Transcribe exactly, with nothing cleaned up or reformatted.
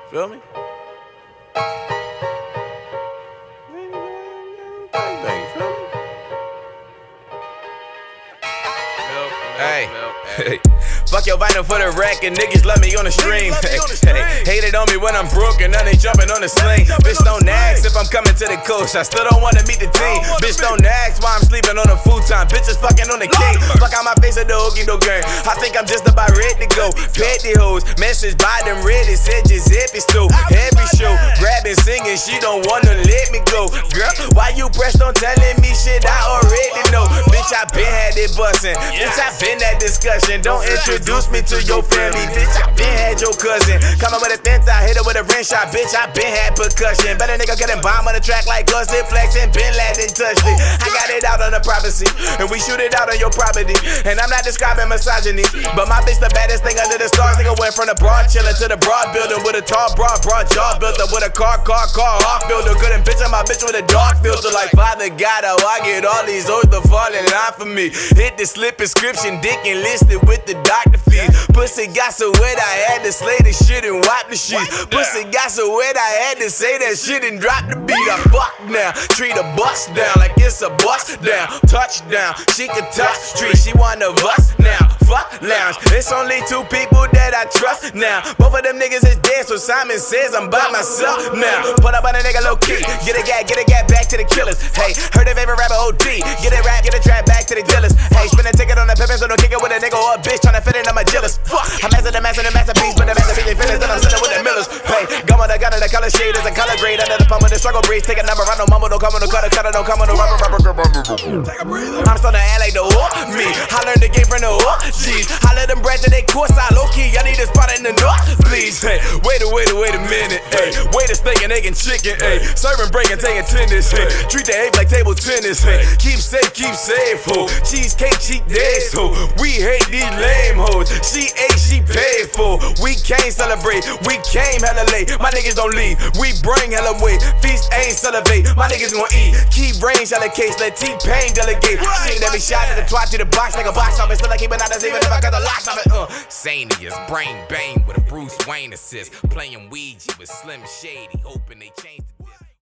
Feel me? Hey, hey. Fuck your vinyl for the rack and niggas love me on the stream. Hey, hey. Hated on me when I'm broke and now they jumping on the sling. Bitch don't ask if I'm coming to the coast, I still don't wanna meet the team. Bitch don't ask why I'm sleeping on a futon, bitches fucking on the king. Fuck out my face at the hooky no game. I think I'm just about ready to go. Petty hoes, message by them ready, said just hip it still. Heavy show, grabbing, singing, she don't wanna let me go. Girl, why you pressed on telling me shit I already know? Bitch, I been had it bustin'. Bitch, I been that discussion. Don't introduce me to your family, bitch. I been had your cousin. Coming with a fence, I hit her with a rim shot, bitch. I been had percussion. Better nigga getting bomb on the track like Gus did flex and Bin Laden touched it. I got it out on the privacy, and we shoot it out on your property. And I'm not describing misogyny, but my bitch the baddest thing under the stars. Nigga went from the broad chillin' to the broad building with a tall, broad, broad jaw built up with a car, car, car off builder. Couldn't picture my bitch with a dark filter like Father God. Oh, I get all these hoes to fall in line for me. Hit the slip prescription, dick enlisted with the doctor fees. Pussy got so wet I had to slay the shit and wipe the sheets. Pussy got so wet I had to say that shit and drop the beat. I fuck now, treat a bust down like it's a bust down. Touchdown, she can touch street, she one of us now. Fuck lounge, it's only two people that I trust now. Both of them niggas is dead, so Simon says I'm by myself now. Put up on a nigga low key, get a gat, get a gat back to the killers. Hey, heard a favorite rapper O D, get it rap, get a trap back to the dealers. Hey, spin a ticket on the pippin', so don't kick it with a nigga or a bitch tryna fit in on my jealous. Fuck, I'm master the master the masterpiece, but the masterpiece ain't finished, then I'm sitting with the Millers. Hey, gum on the gun of the color shade is a color grade under the palm of the struggle breeze. Take a number, I don't mumble, don't come on, don't cut it, cut it, don't come on, don't rubber, rubber, rubber, rubber. Take a breather. I'm starting to act like the whoop me. I learned the game from the whoop G's. I let them branch to they course side low key. I need a spot in the north, please. Hey, wait a wait a wait a minute. Hey, wait a steak and egg and chicken. Hey, serving break and taking tennis. Hey, treat the egg like table tennis. Hey, keep safe, keep safe, ho. Cheesecake, cheat days, ho. We hate these lame hoes. She ate, she paid for. We can't celebrate. We came hella late. My niggas don't leave. We bring hella weight. Feast ain't salivate. My niggas gon' eat. Keep range, hella case. Let T-Pain delegate. Shit every shot at the twat to the box like a box office. Still like keeping out this even if I got the locks of it. Uh. Sania's brain bang with a Bruce Wayne assist. Playing Ouija with Slim Shady. Hoping they change the